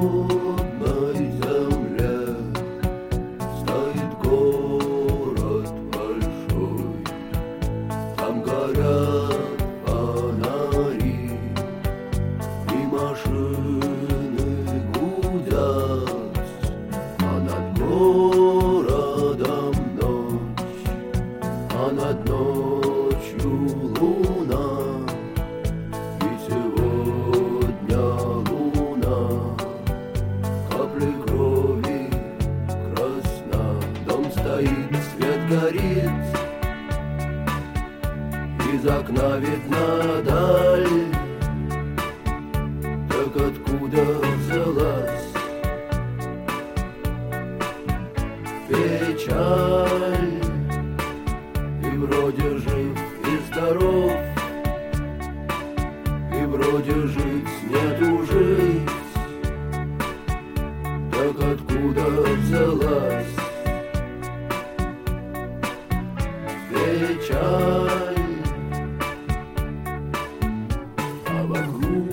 родной земле стоит город большой, там горят фонари и машины гудят, а над городом ночь, а над ночью луна. И сегодня луна капли крови красна. Дом стоит, свет горит, из окна видна даль. Так откуда взялась печаль? И вроде жив и здоров, и вроде жить нету жить. Так откуда взялась печаль? А вокруг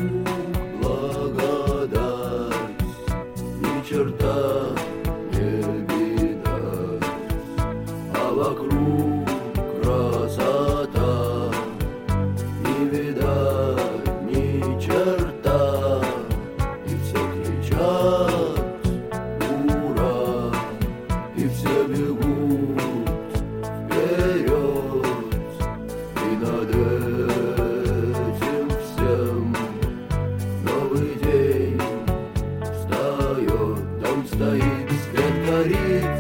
благодать, ни черта не видать, а вокруг красота, не видать ни черта. И все кричат ура, и все бегут вперед. И над этим всем новый день встает. Дом стоит, свет горит,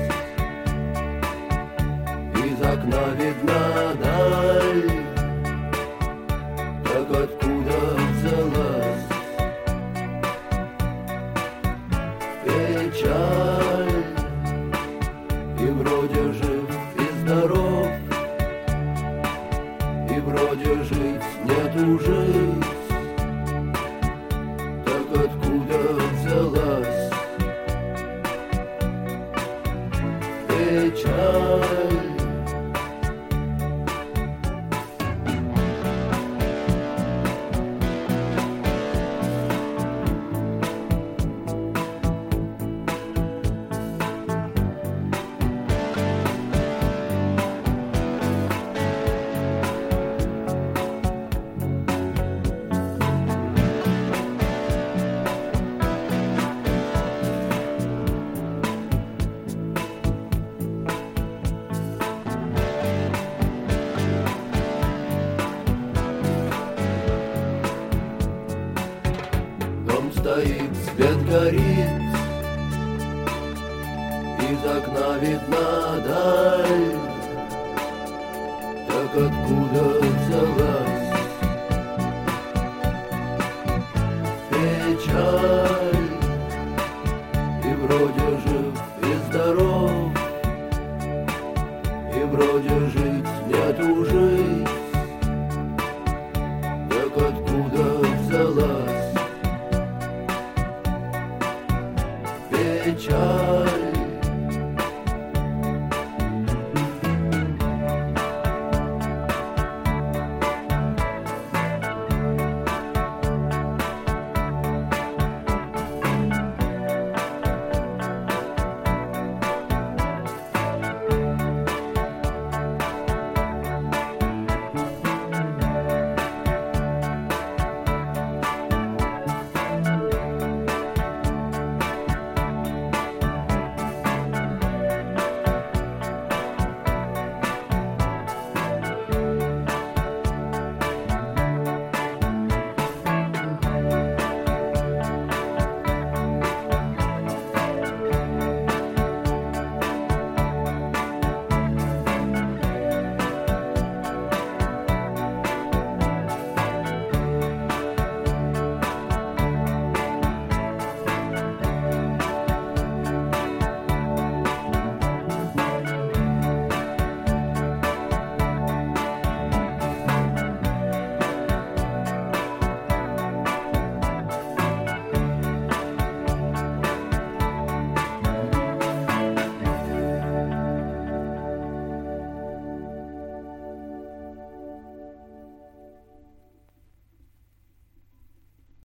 из окна видна даль. Так откуда взялась печаль? И вроде жив и здоров, и вроде жить нету жить. Так откуда взялась печаль? Дом стоит, свет горит, из окна видна даль. Так откуда взялась печаль? И вроде жив и здоров, и вроде жить нету жить.